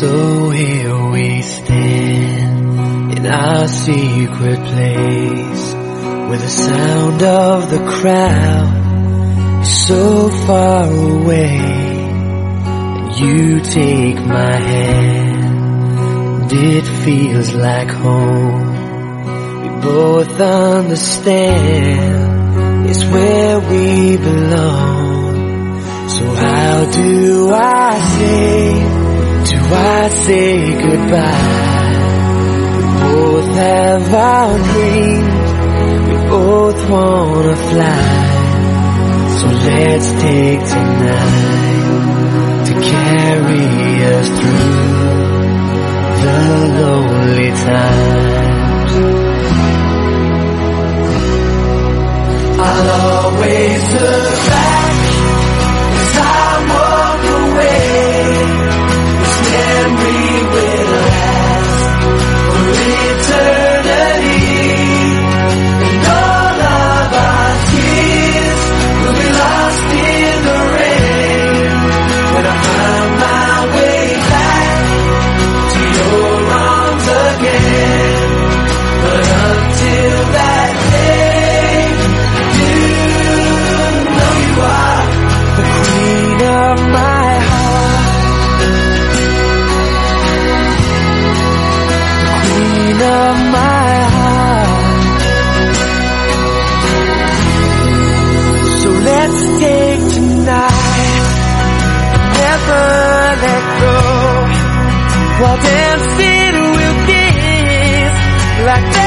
So here we stand in our secret place, where the sound of the crowd is so far away, and you take my hand, and it feels like home. We both understand it's where we belong. So how do I say goodbye? We both have our dreams, we both wanna fly. So let's take tonight to carry us through the lonely times. I'll always look back as I walk away. This memory will last for eternity, and all of our tears will be lost in the rain when I find my way back to your arms again. But until that day, you know you are the queen of my heart, the queen of my heart. So let's take tonight, never let go, while dancing we'll kiss like that.